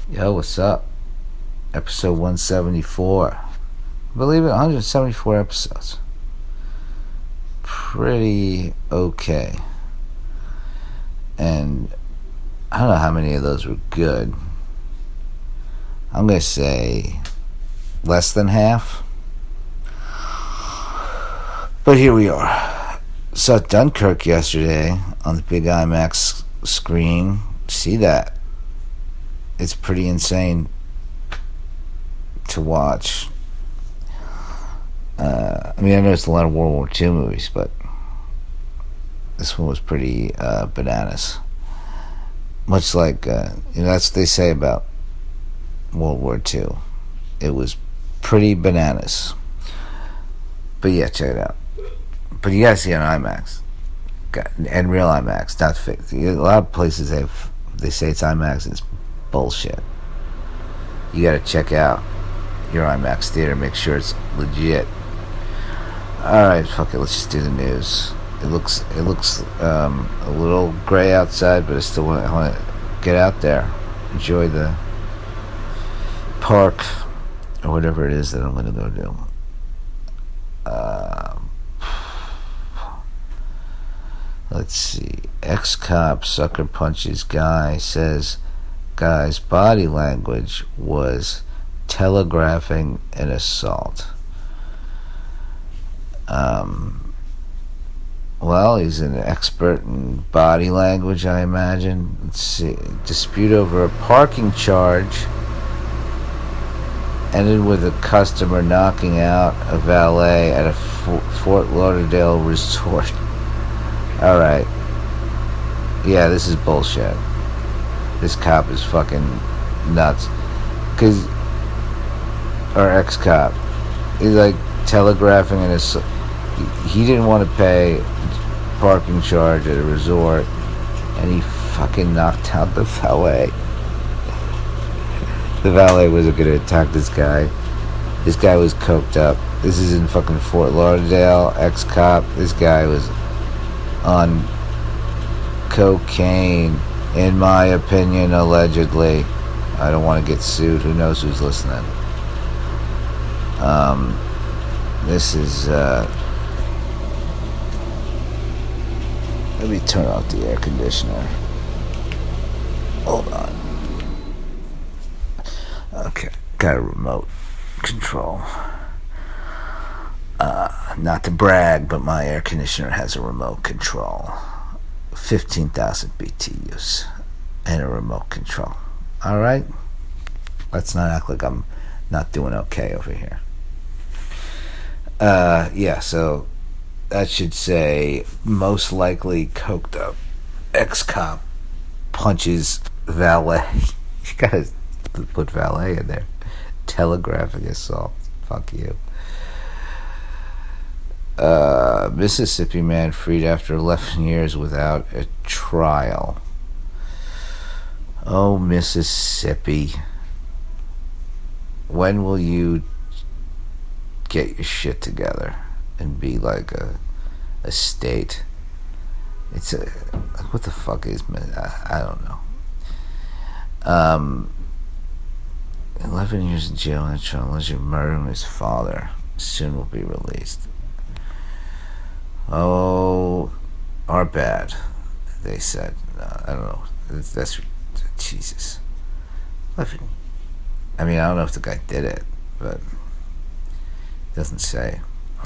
Yo, what's up? Episode 174. Believe it, 174 episodes. Pretty okay. And I don't know how many of those were good. I'm going to say less than half. But here we are. Saw Dunkirk yesterday on the big IMAX screen. See that? It's pretty insane to watch. I noticed a lot of World War II movies, but this one was pretty bananas. Much like, that's what they say about World War II. It was pretty bananas. But yeah, check it out. But you gotta see it on IMAX. And real IMAX, not fake. A lot of places they say it's IMAX and it's bullshit. You gotta check out your IMAX theater, make sure it's legit. Alright, fuck it, let's just do the news. It looks a little gray outside, but I still want to get out there, enjoy the park or whatever it is that I'm going to go do. Let's see. Ex-cop sucker punches guy, says guy's body language was telegraphing an assault. Well, he's an expert in body language, I imagine. Let's see. Dispute over a parking charge ended with a customer knocking out a valet at a Fort Lauderdale resort. Alright. Yeah, this is bullshit. This cop is fucking nuts. Our ex-cop, he's like telegraphing in his... He didn't want to pay parking charge at a resort, and he fucking knocked out the valet. The valet wasn't going to attack this guy. This guy was coked up. This is in fucking Fort Lauderdale. Ex-cop. This guy was on cocaine, in my opinion, allegedly. I don't want to get sued. Who knows who's listening? This is, let me turn off the air conditioner. Hold on. Okay, got a remote control. Not to brag, but my air conditioner has a remote control. 15,000 BTUs and a remote control. Alright? Let's not act like I'm not doing okay over here. Yeah, so that should say most likely coked up ex-cop punches valet. You gotta put valet in there. Telegraphing assault. Fuck you. Mississippi man freed after 11 years without a trial. Oh, Mississippi. When will you get your shit together and be like a state? It's what the fuck is... I don't know. 11 years in jail on a trial unless you're murdering his father. Soon will be released. Oh, are bad, they said. I don't know. That's Jesus. 11. I mean, I don't know if the guy did it, but it doesn't say.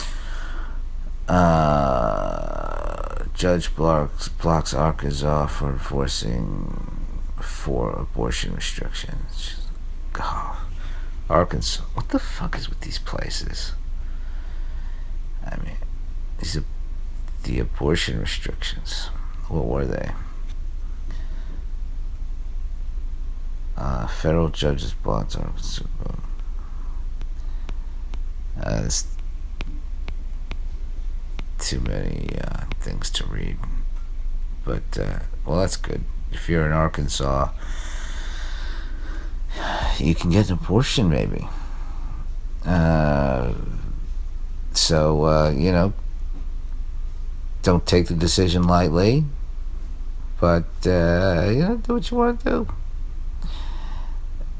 Judge blocks Arkansas for enforcing 4 abortion restrictions. God, Arkansas. What the fuck is with these places? I mean, the abortion restrictions. What were they? Federal judges blocked Arkansas. There's too many things to read. But, well, that's good. If you're in Arkansas, you can get an abortion, maybe. So, don't take the decision lightly, but, do what you want to do.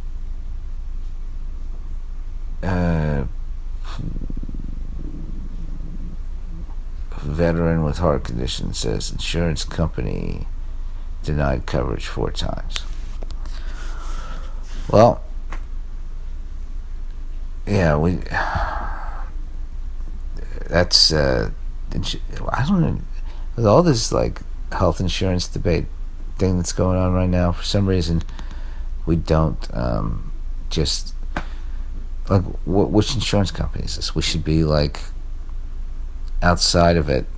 veteran with heart condition says insurance company denied coverage 4 times. Well, yeah, that's I don't know, with all this like health insurance debate thing that's going on right now, for some reason we don't just like which insurance company is this? We should be like outside of it,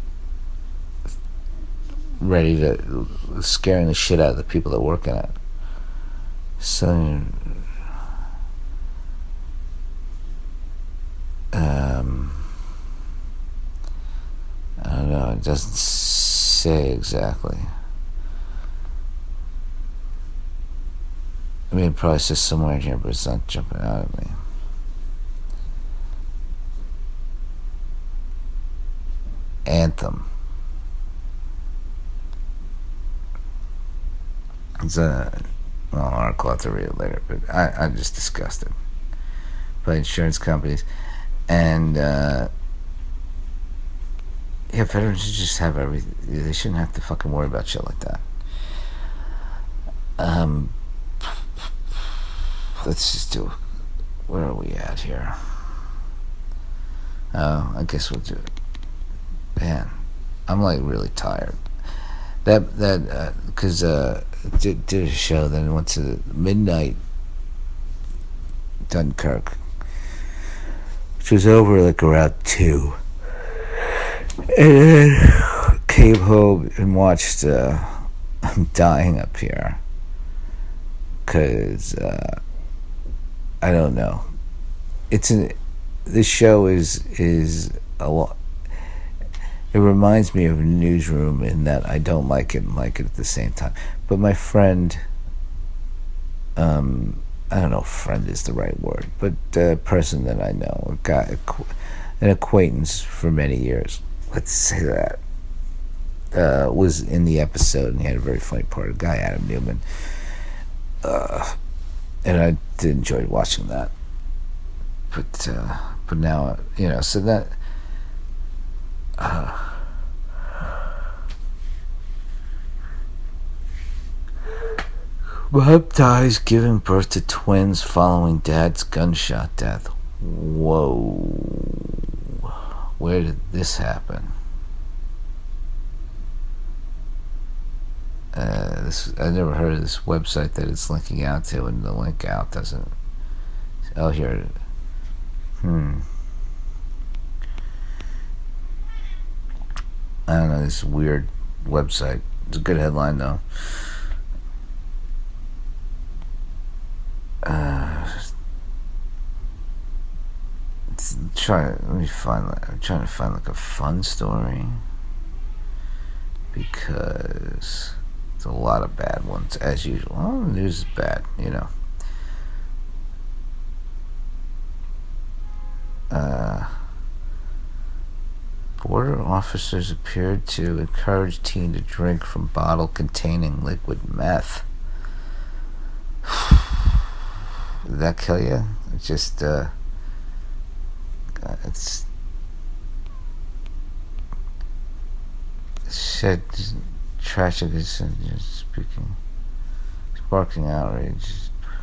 ready to scaring the shit out of the people that work in it. So I don't know, it doesn't say exactly. I mean, it probably says somewhere in here, but it's not jumping out at me. Anthem. It's an article. I'll have to read it later, but I'm just disgusted by insurance companies. And yeah, veterans should just have everything. They shouldn't have to fucking worry about shit like that. Let's just do. Where are we at here? Oh, I guess we'll do it. Man, I'm like really tired. Because did a show, then went to midnight Dunkirk, which was over like around 2. And then came home and watched I'm Dying Up Here, because I don't know, this show is a lot. It reminds me of Newsroom in that I don't like it and like it at the same time. But my friend, I don't know if friend is the right word, but a person that I know, an acquaintance for many years, let's say that, was in the episode, and he had a very funny part, a guy, Adam Newman. And I did enjoy watching that. But now, so that... Mom dies giving birth to twins following dad's gunshot death. Whoa. Where did this happen? I never heard of this website that it's linking out to, and the link out doesn't... Oh, here it is. I don't know, this weird website. It's a good headline, though. I'm trying to find like a fun story, because there's a lot of bad ones as usual. Oh, the news is bad, Border officers appeared to encourage teen to drink from bottle containing liquid meth. Did that kill you? It's just, it's shit, tragic is speaking, sparking outrage.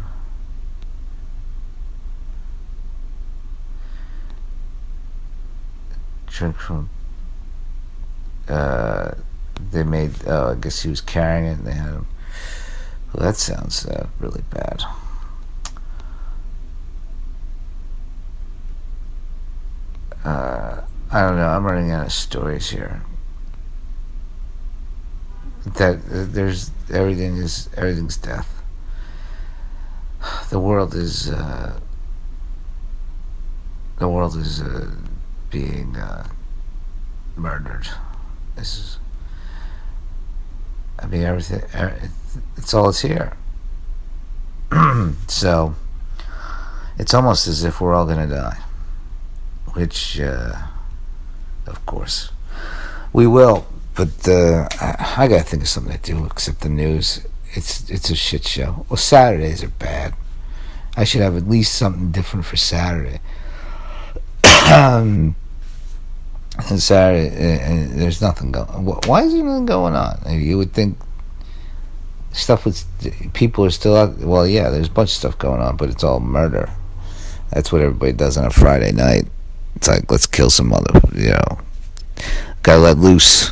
Drink from, they made, I guess he was carrying it and they had him. Well, that sounds really bad. I don't know, I'm running out of stories here. That everything's death. The world is being murdered. This is, everything, it's all it's here. So it's almost as if we're all gonna die, which of course we will, but I gotta think of something to do except the news. It's a shit show. Well, Saturdays are bad. I should have at least something different for Saturday. And Saturday, and there's nothing going. Why is there nothing going on? You would think stuff with people are still out. Well, yeah, there's a bunch of stuff going on, but it's all murder. That's what everybody does on a Friday night. It's like, let's kill some gotta let loose.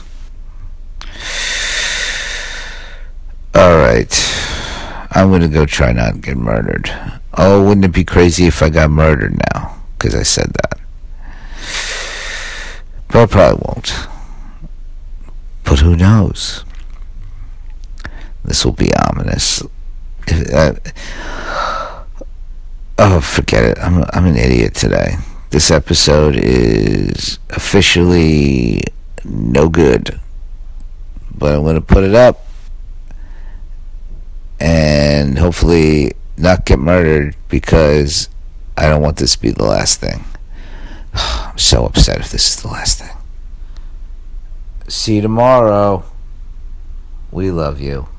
All right, I'm gonna go try not to get murdered. Oh, wouldn't it be crazy if I got murdered now? Because I said that. But I probably won't. But who knows? This will be ominous. Oh, forget it. I'm an idiot today. This episode is officially no good. But I'm going to put it up and hopefully not get murdered, because I don't want this to be the last thing. I'm so upset if this is the last thing. See you tomorrow. We love you.